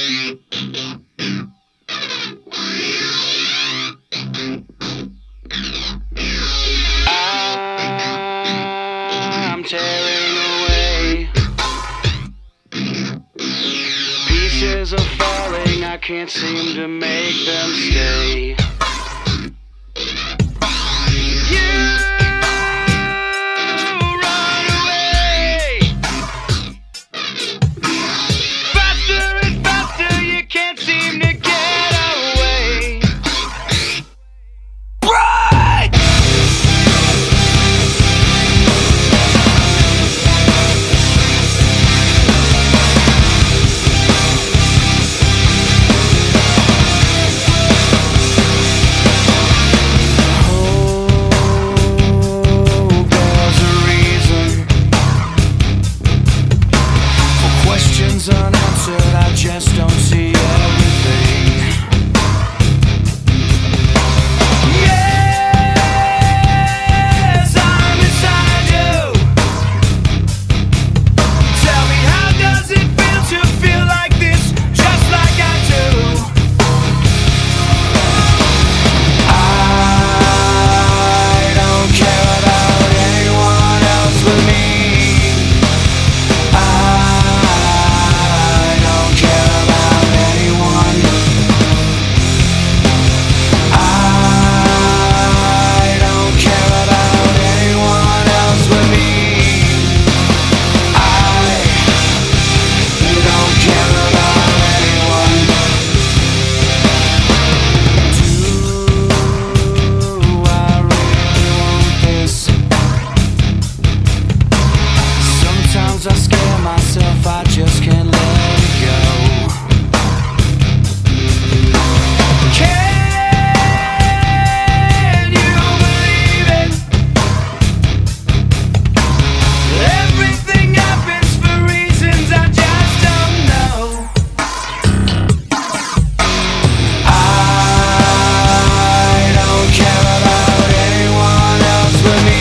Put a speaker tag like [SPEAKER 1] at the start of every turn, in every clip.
[SPEAKER 1] I'm tearing away. Pieces are falling, I can't seem to make them stay. Unanswered, I just don't see everything. Yes, I'm inside you. Tell me, how does it feel to feel like this, just like I do? I don't care about anyone else but me. I scare myself, I just can't let it go. Can you believe it? Everything happens for reasons I just don't know. I don't care about anyone else but me.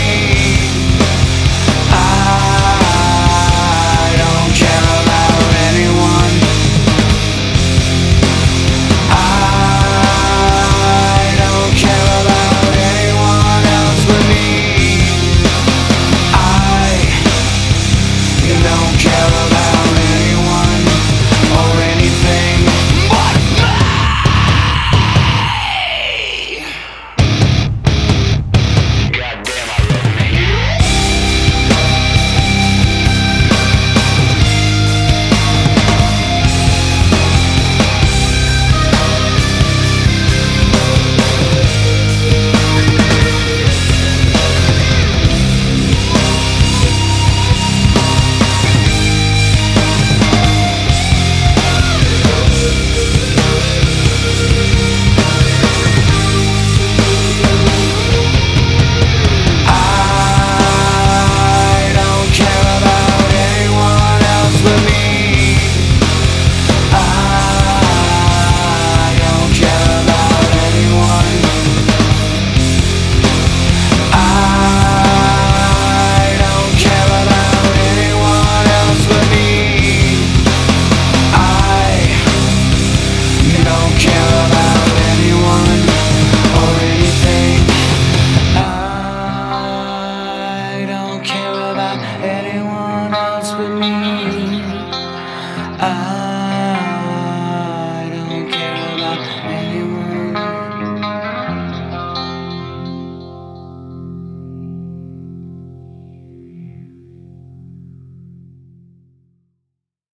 [SPEAKER 1] Anyone else but me.